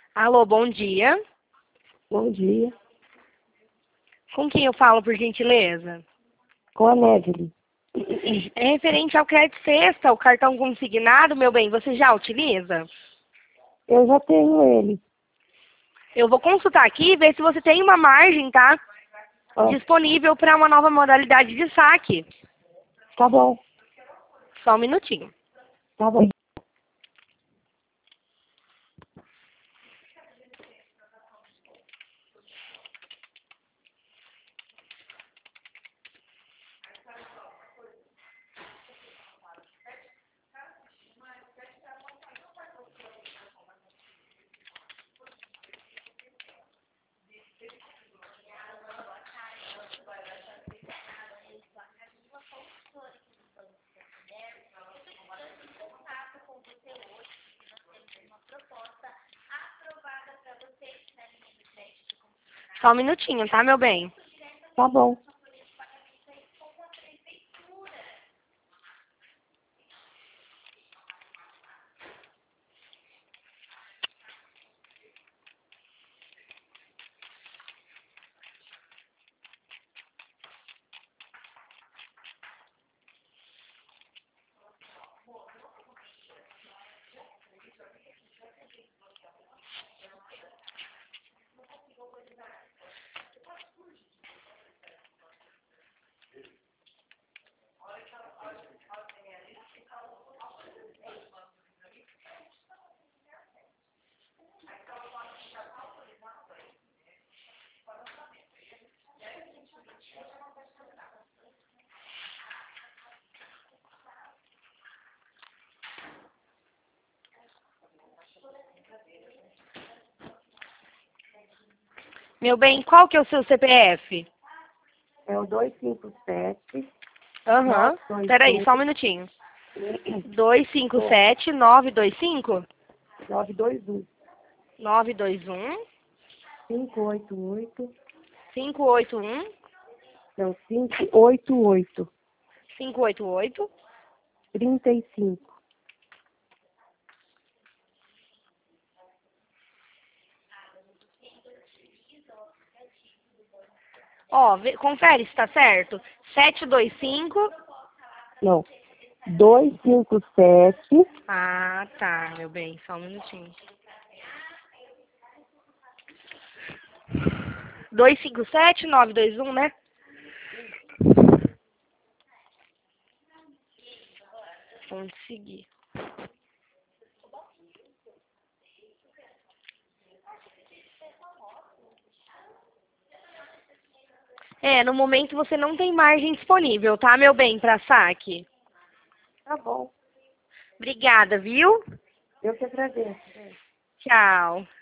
Alô, bom dia. Bom dia. Com quem eu falo, por gentileza? Com a Neville. É referente ao crédito sexta, o cartão consignado, meu bem, você já utiliza? Eu já tenho ele. Eu vou consultar aqui e ver se você tem uma margem, tá? Ó, Disponível para uma nova modalidade de saque. tá bom, Só um minutinho. tá bom. Só um minutinho, tá, meu bem? Tá bom. Meu bem, qual que é o seu CPF? É o 257 Aham. Peraí, 921 só um minutinho. 257 925 921 921 588. 581 Não, 588 588. 35. Ó, confere se tá certo. 725. Não. 257 Ah, tá, meu bem, só um minutinho. 257 921, né? Consegui. É, no momento você não tem margem disponível, tá, meu bem, pra saque? Tá bom. Obrigada, viu? Eu que agradeço. Tchau.